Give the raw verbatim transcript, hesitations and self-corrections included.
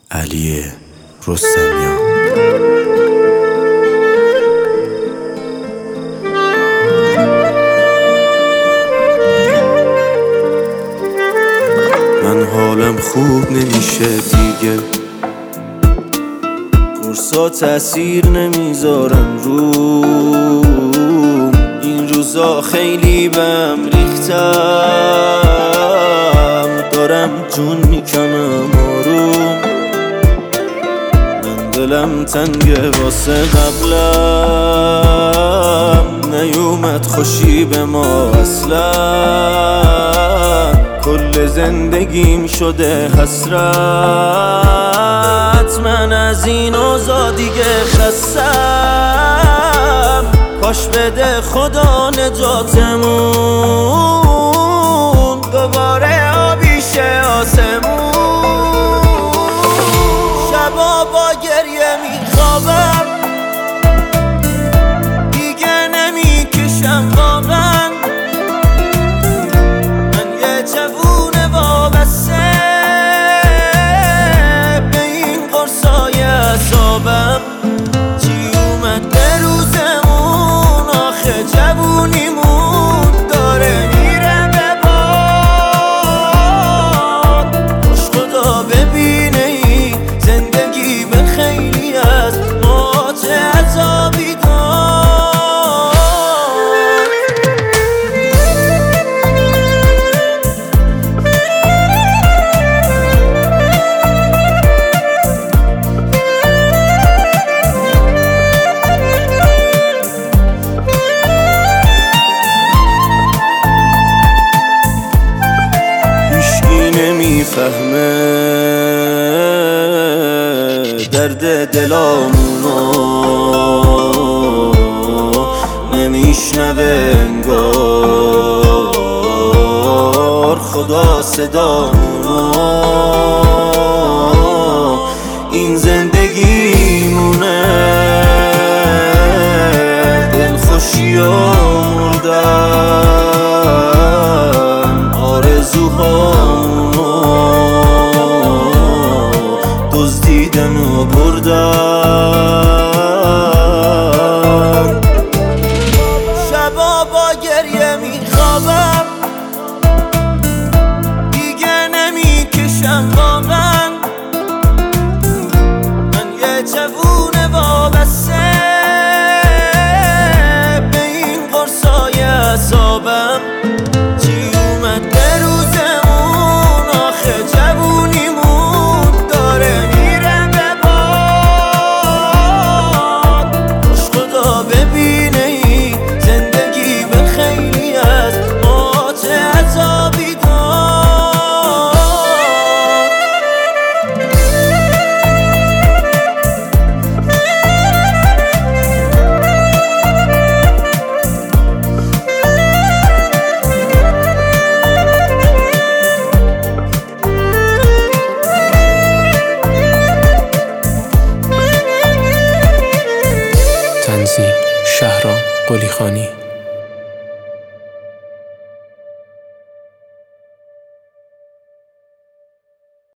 علی رستمیان. من حالم خوب نمیشه دیگه، قرصا تأثیر نمیذارن روم، این روزا خیلی بهم ریختم، دارم جون میکنم آروم. من دلم تنگه واسه قبلم، نیومد خوشی به ما اصلا، کل زندگیم شده حسرت. من از این اوضاع دیگه خستم، کاش بده خدا نجاتمون، دوباره آبی شه آسمون. شبا با گریه میخوابم، دیگه نمیکشم واقعا. من یه جوون وابسته به این قرصای اعصابم. چی اومد به روزمون، آخه جوونیمون داره میره به باد. خوش خدا ببینه ای زندگی به خیلی از ما چه عذابی داد. نمیفهمه درد دلامونو، نمیشنوه انگار خدا صدامونو. این زندگیمونه، دلخوشی و مردن، آرزوهامونو دزدیدن و بردن. شبا با گریه میخوابم، دیگه نمیکشم واقعا. من یه جوون وابسته به این قرصای اعصابم. چی اومد به روزمون، آخه جوونیمون داره میره به باد. خوش خدا ببینه ای زندگی به خیلی از ما چه عذابی داد. تنظیم شهرام قلیخانی.